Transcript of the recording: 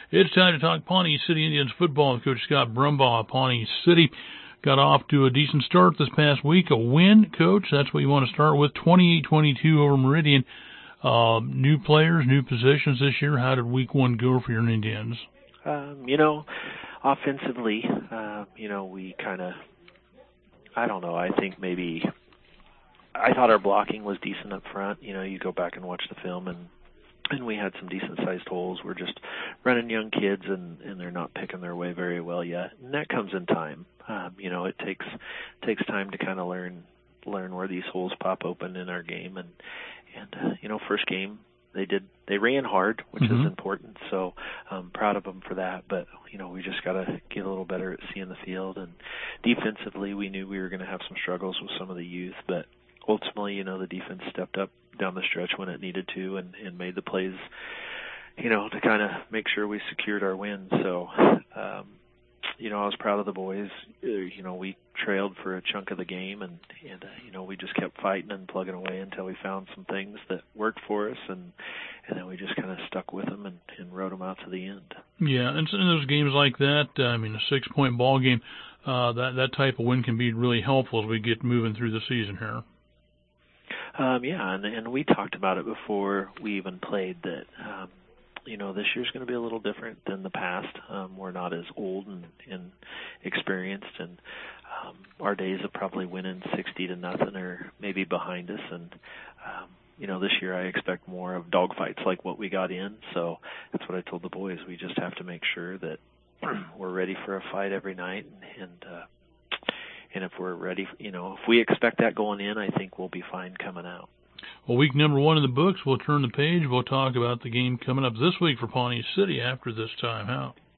It's time to talk Pawnee City Indians football. Coach Scott Brumbaugh, Pawnee City, got off to a decent start this past week. A win, Coach. That's what you want to start with. 28-22 over Meridian. New players, new positions this year. How did week one go for your Indians? Offensively, we kind of, I think maybe I thought our blocking was decent up front. You go back and watch the film, and we had some decent-sized holes. We're just running young kids, and they're not picking their way very well yet. And that comes in time. It takes time to kind of learn where these holes pop open in our game. And first game they ran hard, which is important. So I'm proud of them for that. But we just got to get a little better at seeing the field. And defensively, we knew we were going to have some struggles with some of the youth, but ultimately, the defense stepped up down the stretch when it needed to and made the plays, to kind of make sure we secured our win. So, I was proud of the boys. We trailed for a chunk of the game, and we just kept fighting and plugging away until we found some things that worked for us, and then we just kind of stuck with them and rode them out to the end. Yeah, and in those games like that, a 6-point ball game, that type of win can be really helpful as we get moving through the season here. And we talked about it before we even played that, this year's going to be a little different than the past. We're not as old and experienced, and our days of probably winning 60-0 are maybe behind us. And, this year I expect more of dogfights like what we got in. So that's what I told the boys. We just have to make sure that we're ready for a fight every night, and if we're ready, if we expect that going in, I think we'll be fine coming out. Well, week number 1 in the books. We'll turn the page. We'll talk about the game coming up this week for Pawnee City after this time out.